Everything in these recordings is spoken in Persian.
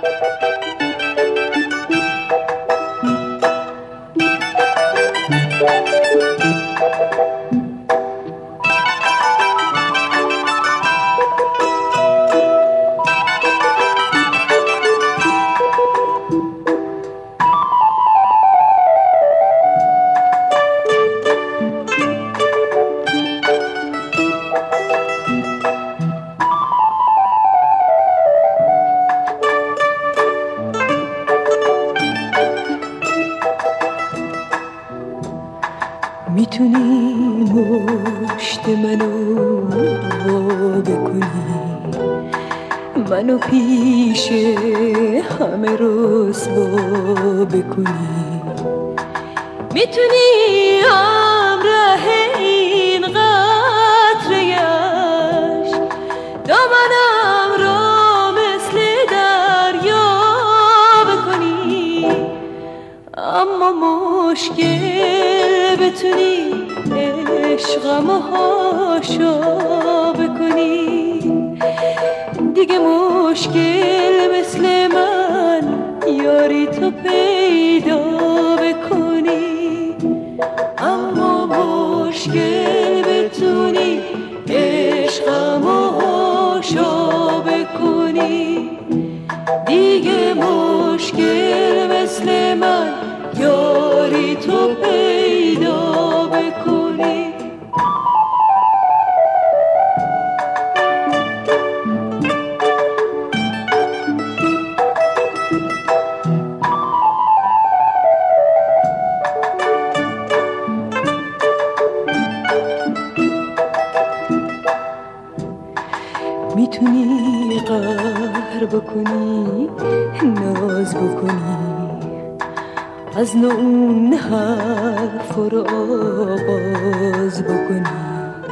میتونی مشت منو وا بکنی، منو پیش همه رسوا بکنی. میتونی همراه این قطره اشک دامنم را مثل دریا بکنی. اما مشکل بتونی عشقمو هاشا بکنی. دیگه مشکل مثل من یاری تو پیدا بکنی. اما مشکل بتونی عشقمو هاشا بکنی. دیگه مشکل مثل من یاری تو پیدا بکنی. میتونی قهر بکنی، ناز بکنی، از نو اون حرف رو آغاز بکنی.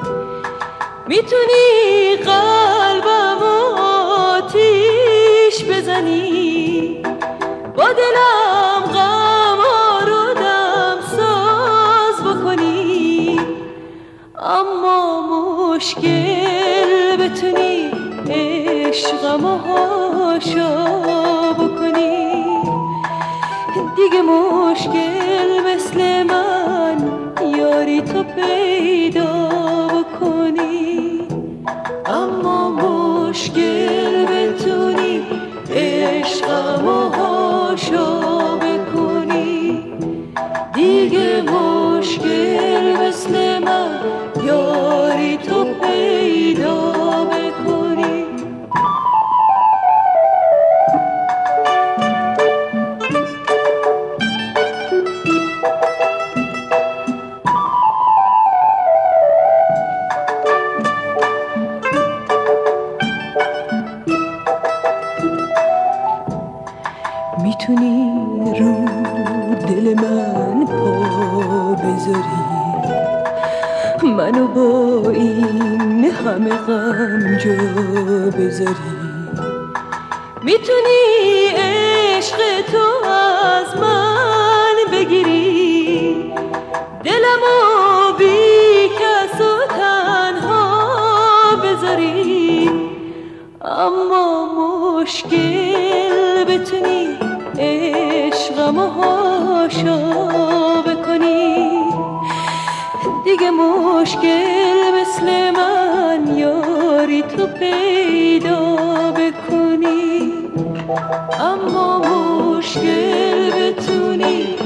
میتونی قلبم آتیش بزنی، با دلم غم رو دم ساز بکنی. اما مشکل بتونی عشقمو هاشا بکنی. دیگه مشکل مثل من یاری تو پیدا بکنی. اما مشکل بتونی عشقمو هاشا بکنی. دیگه مشکل مثل من یاری تو پیدا بکنی. میتونی رو دل من پا بذاری، منو با این همه غم جا بذاری. میتونی عشق تو از من بگیری، دلمو بی کس و تنها بذاری. اما مشکل بتونی عشقمو هاشا بکنی. دیگه مشکل مثل من یاری تو پیدا بکنی. اما مشکل بتونی